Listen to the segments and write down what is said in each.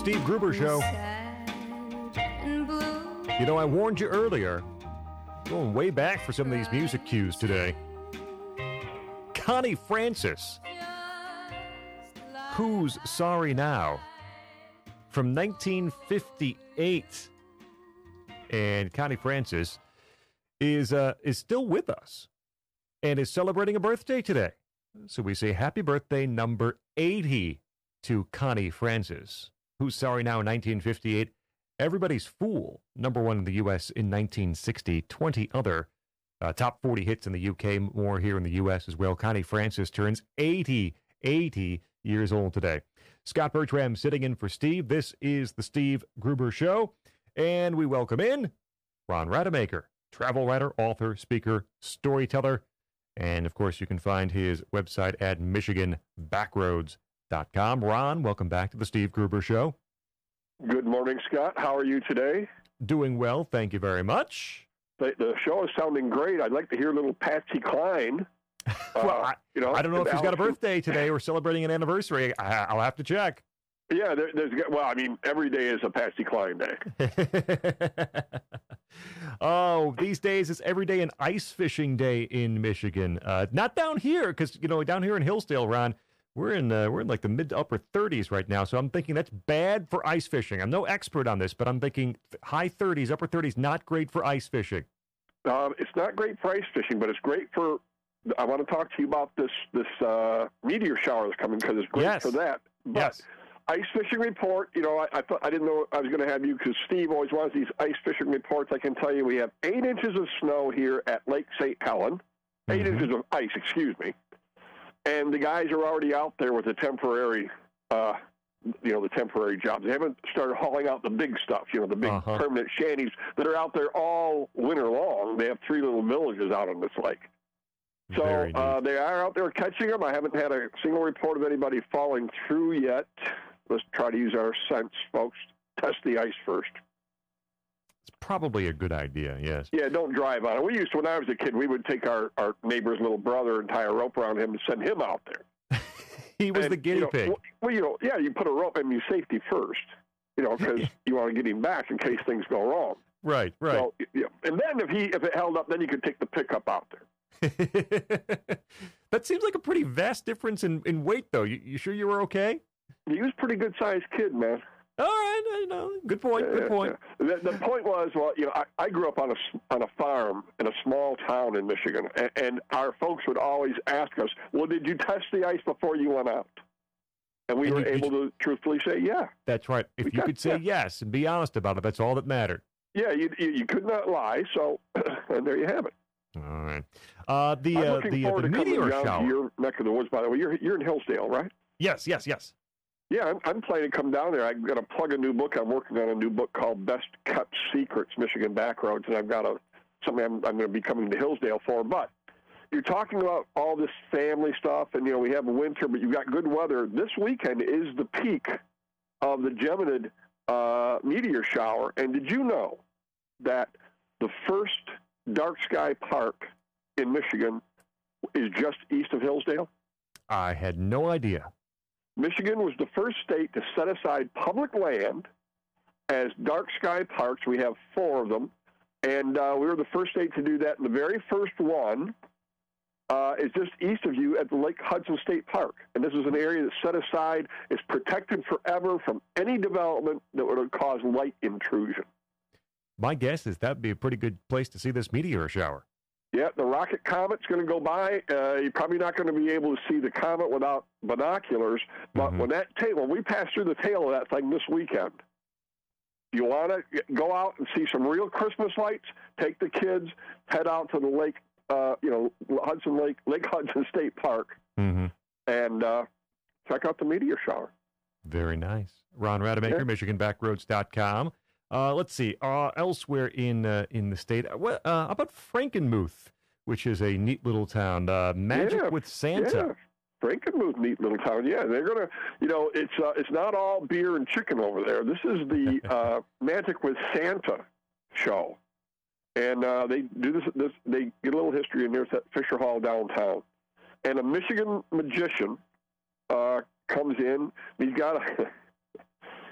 Steve Gruber Show. You know, I warned you earlier. Going way back for some of these music cues today. Connie Francis. Who's Sorry Now? From 1958. And Connie Francis is still with us and is celebrating a birthday today. So we say happy birthday number 80 to Connie Francis. Who's Sorry Now, 1958. Everybody's Fool, number one in the U.S. in 1960. 20 other top 40 hits in the U.K., more here in the U.S. as well. Connie Francis turns 80 years old today. Scott Bertram sitting in for Steve. This is the Steve Gruber Show. And we welcome in Ron Rademacher, travel writer, author, speaker, storyteller. And, of course, you can find his website at MichiganBackroads.com. Ron, welcome back to the Steve Gruber Show. Good morning, Scott. How are you today? Doing well, thank you very much. The show is sounding great. I'd like to hear a little Patsy Cline. Well, I don't know if she's got a birthday today or celebrating an anniversary. I'll have to check. Yeah, every day is a Patsy Cline day. Oh, these days it's every day an ice fishing day in Michigan. Not down here, because down here in Hillsdale, Ron, we're in like the mid to upper 30s right now. So I'm thinking that's bad for ice fishing. I'm no expert on this, but I'm thinking high 30s, upper 30s, not great for ice fishing. It's not great for ice fishing, but it's great for. I want to talk to you about this meteor shower that's coming because it's great for that. But yes. Ice fishing report, I thought I didn't know I was going to have you because Steve always wants these ice fishing reports. I can tell you we have 8 inches of snow here at Lake St. Helen. 8 inches of ice, excuse me. And the guys are already out there with the temporary, the temporary jobs. They haven't started hauling out the big stuff, the big permanent shanties that are out there all winter long. They have 3 little villages out on this lake. So they are out there catching them. I haven't had a single report of anybody falling through yet. Let's try to use our sense, folks. Test the ice first. It's probably a good idea, yes. Yeah, don't drive on it. We used to, when I was a kid, we would take our neighbor's little brother and tie a rope around him and send him out there. He was the guinea pig. You put a rope in your safety first, because you want to get him back in case things go wrong. Right. So, and then if it held up, then you could take the pickup out there. That seems like a pretty vast difference in weight, though. You sure you were okay? He was a pretty good-sized kid, man. All right, good point. Good point. Yeah. The point was, I grew up on a farm in a small town in Michigan, and our folks would always ask us, "Well, did you test the ice before you went out?" And we were able to truthfully say, "Yeah." That's right. If you could say yes and be honest about it, that's all that mattered. Yeah, you could not lie. So, and there you have it. All right. I'm looking forward to meteor coming down to your neck of the woods. By the way, you're in Hillsdale, right? Yes. Yeah, I'm planning to come down there. I've got to plug a new book. I'm working on a new book called Best Kept Secrets, Michigan Backroads, and I've got something I'm going to be coming to Hillsdale for. But you're talking about all this family stuff, and, we have winter, but you've got good weather. This weekend is the peak of the Geminid meteor shower. And did you know that the first dark sky park in Michigan is just east of Hillsdale? I had no idea. Michigan was the first state to set aside public land as dark sky parks. We have 4 of them, and we were the first state to do that. And the very first one is just east of you at the Lake Hudson State Park. And this is an area that's set aside. It's protected forever from any development that would cause light intrusion. My guess is that'd be a pretty good place to see this meteor shower. Yeah, the rocket comet's going to go by. You're probably not going to be able to see the comet without binoculars. But when we pass through the tail of that thing this weekend, you want to go out and see some real Christmas lights, take the kids, head out to the lake, Lake Hudson State Park, and check out the meteor shower. Very nice. Ron Rademacher, MichiganBackroads.com. Let's see. Elsewhere in the state, how about Frankenmuth, which is a neat little town? Magic with Santa. Yeah. Frankenmuth, neat little town. Yeah, they're gonna. It's not all beer and chicken over there. This is the Magic with Santa show, and they do this. They get a little history in there at Fisher Hall downtown, and a Michigan magician comes in. He's got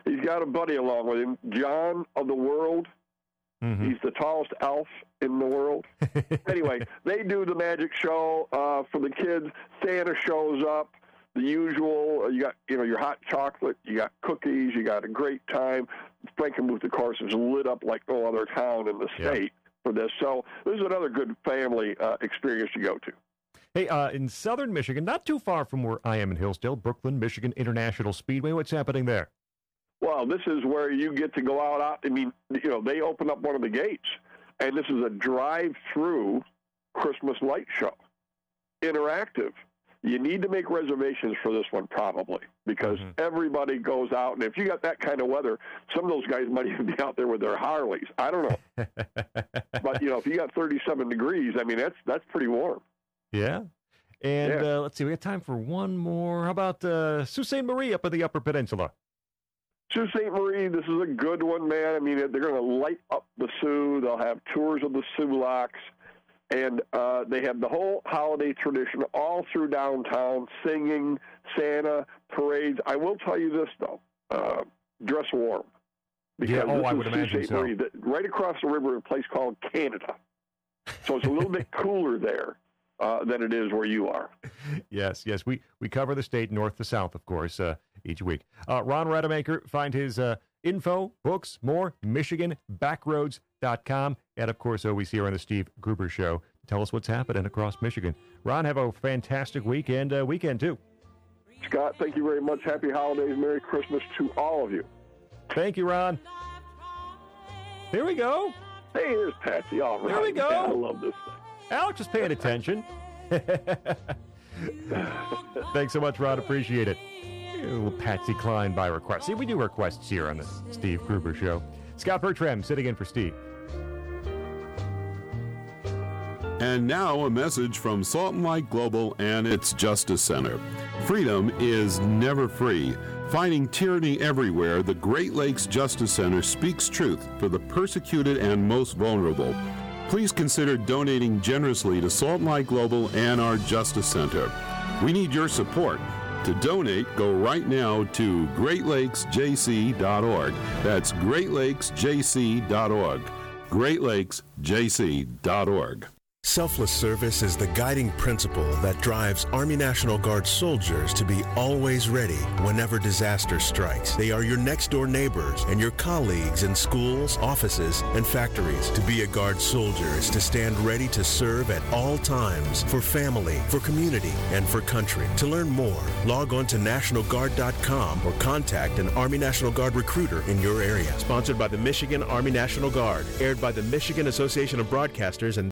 He's got a buddy along with him, John of the World. Mm-hmm. He's the tallest elf in the world. Anyway, they do the magic show for the kids. Santa shows up. The usual. You got your hot chocolate. You got cookies. You got a great time. Frankenmuth, of course, is lit up like no other town in the state for this. So this is another good family experience to go to. Hey, in southern Michigan, not too far from where I am in Hillsdale, Brooklyn, Michigan International Speedway. What's happening there? Well, this is where you get to go out. I mean, they open up one of the gates, and this is a drive-through Christmas light show, interactive. You need to make reservations for this one probably because everybody goes out, and if you got that kind of weather, some of those guys might even be out there with their Harleys. I don't know, but if you got 37 degrees, I mean that's pretty warm. Yeah. And let's see, we got time for one more. How about Sault Ste. Marie up in the Upper Peninsula? Sault Ste. Marie, this is a good one, man. I mean, they're going to light up the Sioux. They'll have tours of the Sioux Locks. And they have the whole holiday tradition all through downtown, singing, Santa, parades. I will tell you this, though. Dress warm. Because I would imagine Sault Ste. Marie, right across the river, a place called Canada. So it's a little bit cooler there than it is where you are. Yes. We cover the state north to south, of course, each week. Ron Rademacher, find his info, books, more, MichiganBackroads.com. And, of course, always here on the Steve Gruber Show. Tell us what's happening across Michigan. Ron, have a fantastic week and weekend, too. Scott, thank you very much. Happy holidays. Merry Christmas to all of you. Thank you, Ron. Here we go. Hey, there's Patsy. All right. There we go. Yeah, I love this thing. Alex is paying attention. Thanks so much, Ron. Appreciate it. A little Patsy Cline by request. See, we do requests here on the Steve Gruber Show. Scott Bertram sitting in for Steve. And now a message from Salt and Light Global and its Justice Center. Freedom is never free. Fighting tyranny everywhere, the Great Lakes Justice Center speaks truth for the persecuted and most vulnerable. Please consider donating generously to Salt and Light Global and our Justice Center. We need your support. To donate, go right now to GreatLakesJC.org. That's GreatLakesJC.org. GreatLakesJC.org. Selfless service is the guiding principle that drives Army National Guard soldiers to be always ready whenever disaster strikes. They are your next-door neighbors and your colleagues in schools, offices, and factories. To be a Guard soldier is to stand ready to serve at all times for family, for community, and for country. To learn more, log on to NationalGuard.com or contact an Army National Guard recruiter in your area. Sponsored by the Michigan Army National Guard. Aired by the Michigan Association of Broadcasters and